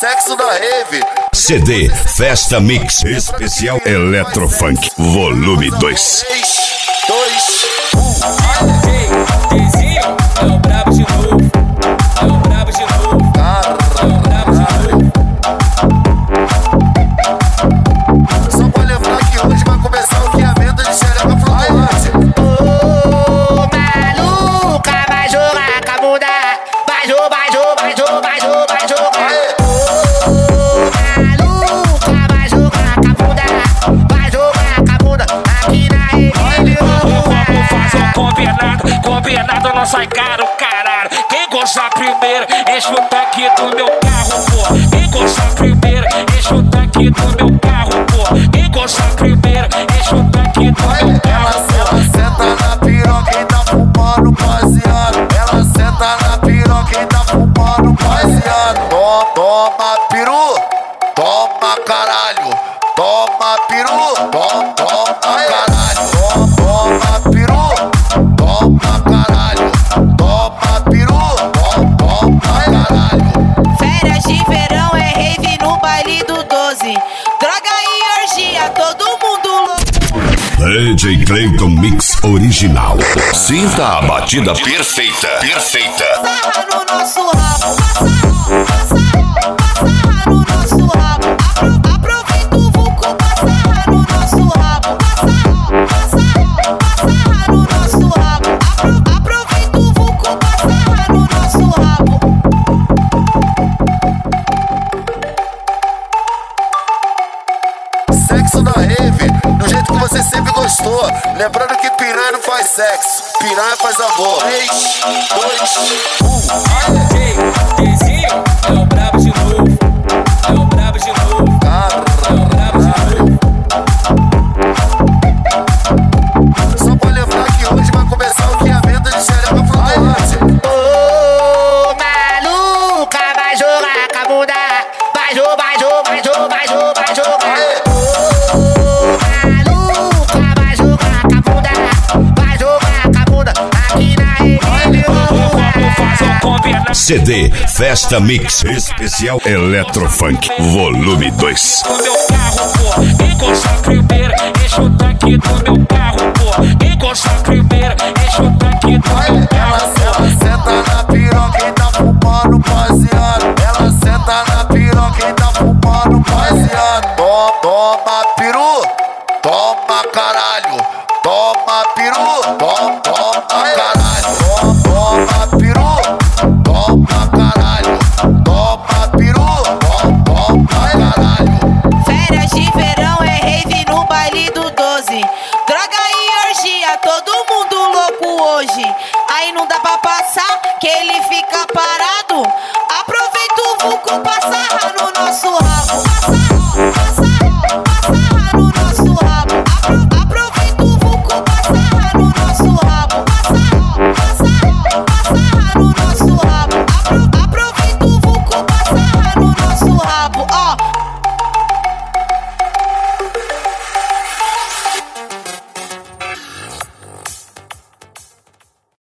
Sexo da rave. CD Festa Mix Especial Eletrofunk Volume 2. 3, 2, 1. Dezinho é o brabo de novo. É o brabo de novo. É o brabo de novo. Só pra lembrar que hoje vai começar o guiamento de xereca flutuante. Ô, maluca, vai jogar com a bunda. Vai jogar. Ô, maluca, vai jogar com a bunda. Vai jogar com a bunda. Aqui na rede. Vamos fazer um combinado não sai caro, caralho. Quem gostar primeiro, enche o tanque do meu carro, pô. Quem gostar primeiro, enche o tanque do meu carro, pô. Quem gostar primeiro, enche o tanque do meu carro, pô. Ela senta na piroca e tá fumando baseado. Ela senta na piroca e tá fumando baseado. Toma peru, toma caralho. Toma peru, toma caralho. Toma peru, toma caralho. Toma peru, toma caralho. Férias de verão é rave no baile do 12. Droga e orgia, todo mundo louco. DJ Clayton Mix Original. Sinta a batida perfeita. Sarra no nosso rabo, passa no nosso rabo. Aproveita o vulco, passa no nosso rabo. Passa no nosso rabo. Aproveita o vulco, passa no nosso rabo. Sexo da rave, do jeito que você sempre gostou. Lembrando que piranha não faz sexo, piranha faz amor. 3, 2, 1. Dezinho é o brabo de novo. É o brabo de novo. É o brabo de novo. Só pra lembrar que hoje vai começar o guiamento de xereca flutuante. Ô, maluca, vai jogar com a bunda. Vai jogar. Ô, maluca, vai jogar com a bunda. Vai jogar com a bunda. Aqui na rede. Vamos fazer um combinado. CD Festa Mix Especial Eletrofunk Volume 2. Do meu carro, pô. Quem gostar primeiro, enche o tanque do meu carro, pô. Quem gostar primeiro,